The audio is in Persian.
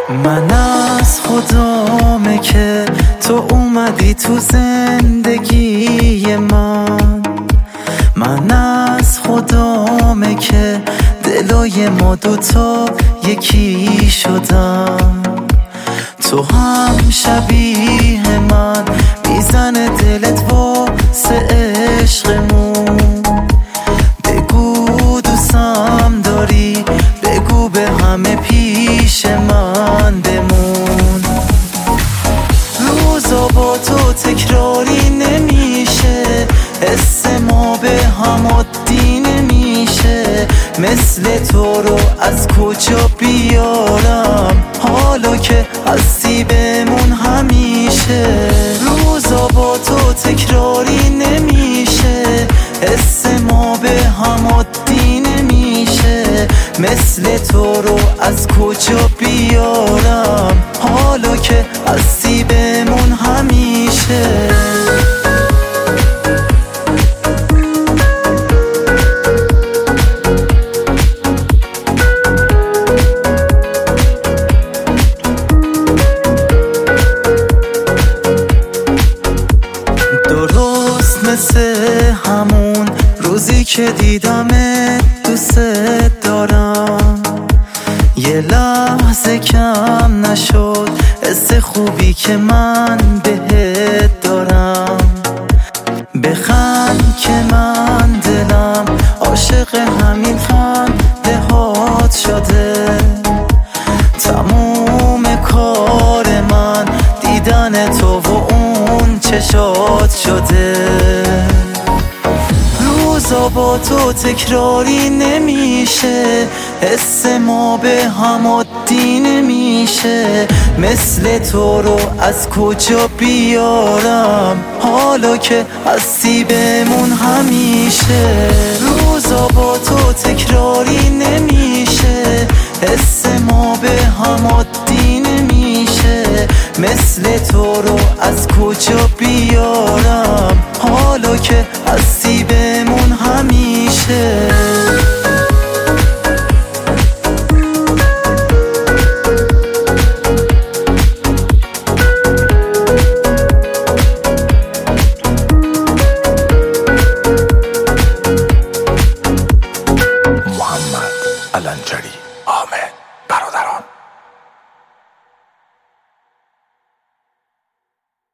من از خدامه که تو اومدی تو زندگی من از خدامه که دلای ما دوتا یکی شدن. تو هم شبیه من میزنه دلت واسه عشقمون. بگو دوستم داری، بگو به همه پیش من بمون. روزا با تو تکراری نمیشه، حس ما به هم عادی نمیشه. مثل تو رو از کجا بیارم حالا که هستی بمون همیشه. روزا با تو تکراری نمیشه، حس ما به هم عادی نمیشه. مثل تو رو از کجا بیارم حالا که هستی بمون همیشه. درست مثل همون روزی که دیدمت دوست دارم. یه لحظه کم نشد حس خوبی که من بهت دارم. بخند که من دلم عاشق همین خنده هات شده. تموم کار من دیدن تو و اون چشات شده. روزا با تو تکراری نمیشه، حس ما به هم عادی نمیشه. مثل تو رو از کجا بیارم حالا که هستی بمون همیشه. روزا با تو تکراری نمیشه، حس ما به هم عادی نمیشه. مثل تو رو از کجا بیارم حالا که